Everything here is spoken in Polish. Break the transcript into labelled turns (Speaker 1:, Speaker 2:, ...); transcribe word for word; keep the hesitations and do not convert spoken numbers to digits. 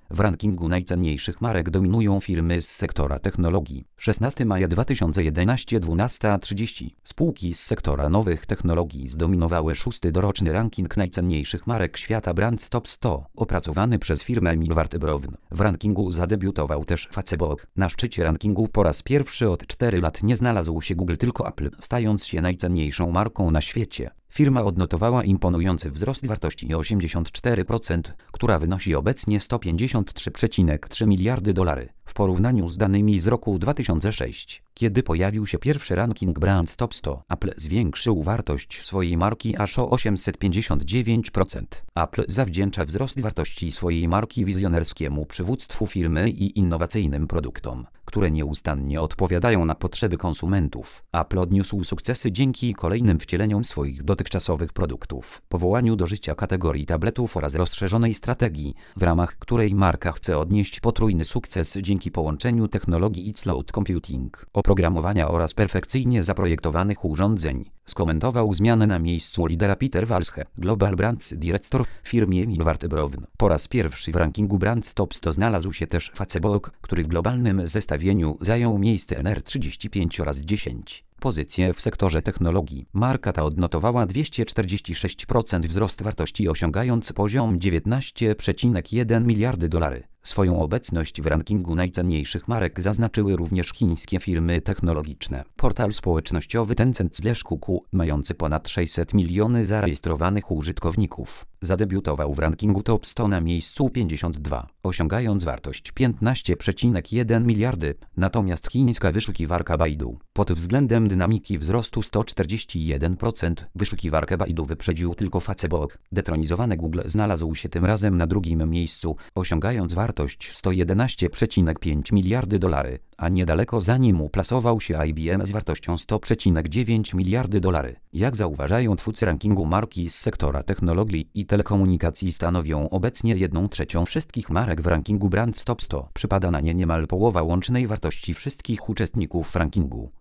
Speaker 1: W rankingu najcenniejszych marek dominują firmy z sektora technologii. szesnastego maja dwa tysiące jedenastego, dwunasta trzydzieści. Spółki z sektora nowych technologii zdominowały szósty doroczny ranking najcenniejszych marek świata Brands Top sto, opracowany przez firmę Millward Brown. W rankingu zadebiutował też Facebook. Na szczycie rankingu po raz pierwszy od czterech lat nie znalazł się Google, tylko Apple, stając się najcenniejszą marką na świecie. Firma odnotowała imponujący wzrost wartości o osiemdziesiąt cztery procent, która wynosi obecnie sto pięćdziesiąt trzy przecinek trzy miliardy dolarów. W porównaniu z danymi z roku dwa tysiące szóstego, kiedy pojawił się pierwszy ranking Brands Top sto, Apple zwiększył wartość swojej marki aż o osiemset pięćdziesiąt dziewięć procent. Apple zawdzięcza wzrost wartości swojej marki wizjonerskiemu przywództwu firmy i innowacyjnym produktom, które nieustannie odpowiadają na potrzeby konsumentów. Apple odniósł sukcesy dzięki kolejnym wcieleniom swoich dotychczasowych produktów, powołaniu do życia kategorii tabletów oraz rozszerzonej strategii, w ramach której marka chce odnieść potrójny sukces dzięki połączeniu technologii i cloud computing, oprogramowania oraz perfekcyjnie zaprojektowanych urządzeń. Skomentował zmianę na miejscu lidera Peter Walshe, Global Brands Director w firmie Millward Brown. Po raz pierwszy w rankingu Brands Top sto znalazł się też Facebook, który w globalnym zestawieniu zajął miejsce numer trzydzieści pięć oraz dziesięć. Pozycję w sektorze technologii. Marka ta odnotowała dwieście czterdzieści sześć procent wzrost wartości, osiągając poziom dziewiętnaście przecinek jeden miliardy dolarów. Swoją obecność w rankingu najcenniejszych marek zaznaczyły również chińskie firmy technologiczne. Portal społecznościowy Tencent slash Kuku, mający ponad sześćset milionów zarejestrowanych użytkowników, zadebiutował w rankingu Top sto na miejscu pięćdziesiątym drugim, osiągając wartość piętnaście przecinek jeden miliardy. Natomiast chińska wyszukiwarka Baidu, pod względem dynamiki wzrostu sto czterdzieści jeden procent, wyszukiwarkę Baidu wyprzedził tylko Facebook. Detronizowany Google znalazł się tym razem na drugim miejscu, osiągając wartość sto jedenaście przecinek pięć miliardy dolarów, a niedaleko za nim uplasował się I B M z wartością sto przecinek dziewięć miliardy dolarów. Jak zauważają twórcy rankingu, marki z sektora technologii i telekomunikacji stanowią obecnie jedną trzecią wszystkich marek w rankingu Brands Top sto. Przypada na nie niemal połowa łącznej wartości wszystkich uczestników rankingu.